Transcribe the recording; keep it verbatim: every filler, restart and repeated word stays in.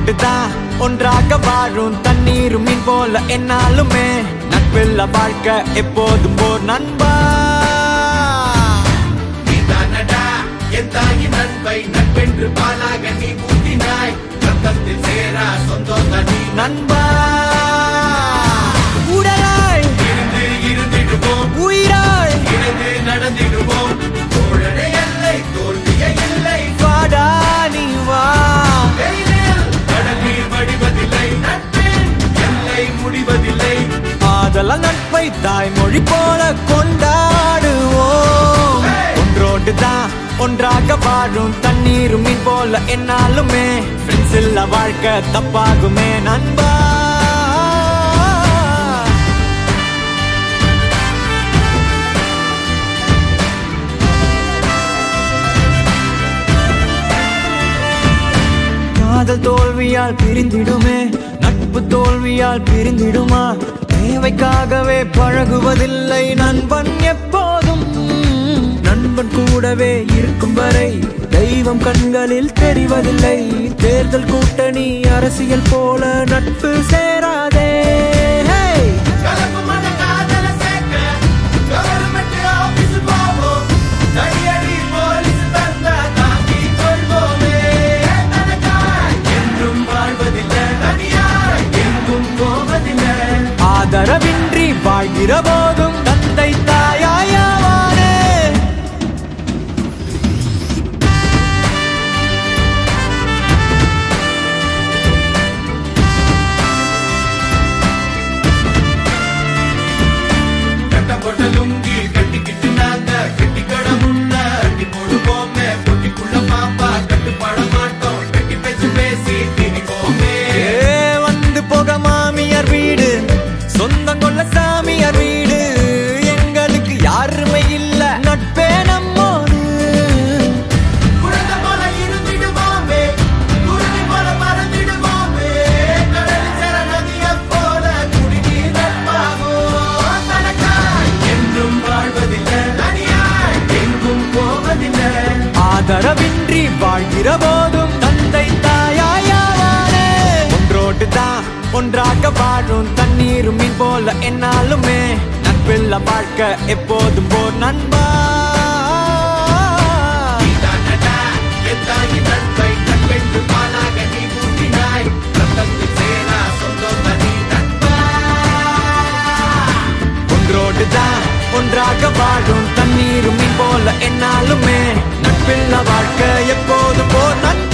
ஒன்றோடுதான் ஒன்றாக வாழும் தண்ணீரும் மீன் போல என்னாலுமே நட்பில்ல வாழ்க்கை எப்போதும் போர் நண்பா. நீதானடா என் தாயின் நட்பை நட்பென்று பாலாக நீ ஊட்டினாய். ரத்தத்தில் சேரா சொந்தம் தனி நண்பா. உடலாய் இருந்து இருந்திடுவோம், உயிராய் இணைந்து நடந்திடுவோம். தோழனை எல்லை தோல்விய இல்லை, வாடா நீ வா. கடல் நீர் வடிவதில்லை, நட்பின் எல்லை முடிவதில்லை. ஆதலால் நட்பை தாய்மொழி போல கொண்டாடுவோம். ஒன்றோடுதான் ஒன்றாக வாழும் தண்ணீரும் மீன் போல என்னாலுமே ஃப்ரெண்ட்ஸ் இல்ல வாழ்க்கை தப்பாகுமே நண்பா. காதல் தோல்வியால் பிரிந்திடுமே, நட்பு தோல்வியால் பிரிந்திடுமா? தேவைக்காகவே பழகுவதில்லை நண்பன் எப்போதும். நண்பன் கூடவே இருக்கும் வரை தெய்வம் கண்களில் தெரிவதில்லை. தேர்தல் கூட்டணி அரசியல் போல நட்பு சேராதே. கலப்பு மன காதல சேர்க்க கவர்மெண்ட் ஆபீஸ் போவோம். தடியடி போலீஸ் தந்தா தாங்கி கொள்வோமே. தனக்காய் என்றும் வாழ்வதில்லை, தனியாய் எங்கும் போவதில்லை. ஆதரவின்றி வாழ்கிற போதும் தந்தை தாயாயாவானே. கட்டப்பட்ட லுங்கி கட்டிக்கிட்டு நாங்க கட்டிக்கட முன்ன அடி போடுவோமே. பொட்டிக்குள்ள பாப்பா கட்டுப்பட மாட்டோம், வெட்டி பேச்சு பேசி திணிப்போமே. ஏ வந்து போக மாமியார் வீடு, சொந்தம் கொள்ள சாமியார் வீடு. எங்களுக்கு யாருமே இல்ல, நட்பே நம்மோடு. குழந்தை போல இருந்திடுவோமே, குருவி போல மறந்திடுவோமே. கடலில் சேர நதியை போல குடிநீர் நட்பாகும். தனக்காய் என்றும் வாழ்வதில்லை, தனியாய் எங்கும் போவதில்லை. ஆதரவின்றி வாழ்கிற போதும் தந்தை தாயாயாவானே. ஒன்றோடுதான் ஒன்றாக வாழும் தண்ணீரும் மீன் போல என்னாலுமே நட்பில்ல வாழ்க்கை எப்போதும் போர் நண்பா. நீதானடா என் தாயின் நட்பை நட்பென்று பாலாக நீ ஊட்டினாய். ரத்தத்தில் சேரா சொந்தம் தனி நட்பா. ஒன்றோடுதான் ஒன்றாக வாழும் தண்ணீரும் மீன் போல என்னாலுமே நட்பில்ல வாழ்க்கை எப்போதும் போர் நண்பா.